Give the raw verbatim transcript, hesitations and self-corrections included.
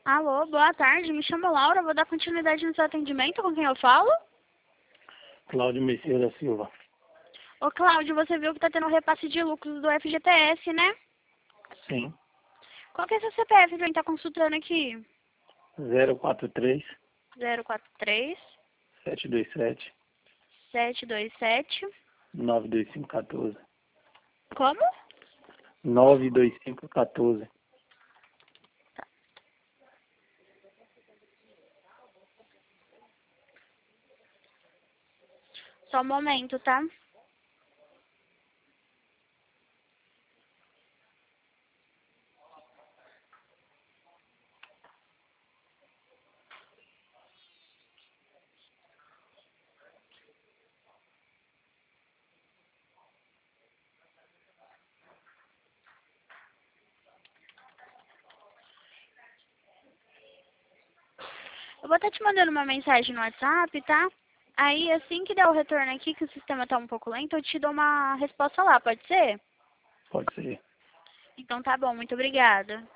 Alô, boa tarde. Me chamo Laura. Vou dar continuidade no seu atendimento. Com quem eu falo? Cláudio Messias da Silva. Ô, Cláudio, você viu que tá tendo um repasse de lucros do F G T S, né? Sim. Qual que é seu C P F pra gente tá consultando aqui? zero quatro três, zero quatro três, sete dois sete, sete dois sete. nove dois cinco um quatro. Como? nove dois cinco um quatro. Só um momento, tá? Eu vou estar te mandando uma mensagem no WhatsApp, tá? Aí, assim que der o retorno aqui, que o sistema tá um pouco lento, eu te dou uma resposta lá, pode ser? Pode ser. Então tá bom, muito obrigada.